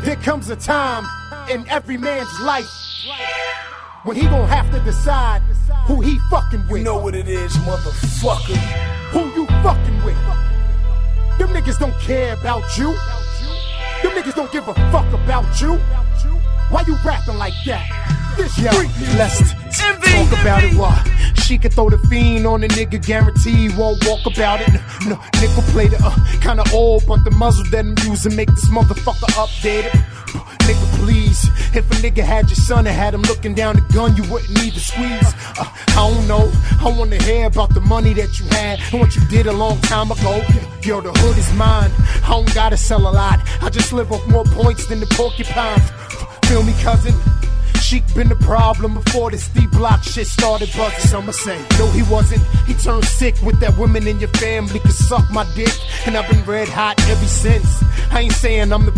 There comes a time in every man's life when he gon' have to decide who he fucking with. You know what it is, motherfucker. Who you fucking with? Them niggas don't care about you. Them niggas don't give a fuck about you. Why you rapping like that? This street let's talk about it. Why? She can throw the fiend on a nigga, guarantee he won't walk about it. No, nickel plated, kinda old, but the muzzle that I'm using make this motherfucker updated. Nigga, please, if a nigga had your son and had him looking down the gun, you wouldn't need to squeeze. I don't know, I wanna hear about the money that you had and what you did a long time ago. Yo, the hood is mine, I don't gotta sell a lot, I just live off more points than the porcupine. Feel me, cousin? Sheik been the problem before this D-block shit started buzzing. Some say, no he wasn't. He turned sick with that women in your family could suck my dick. And I've been red hot ever since. I ain't saying I'm the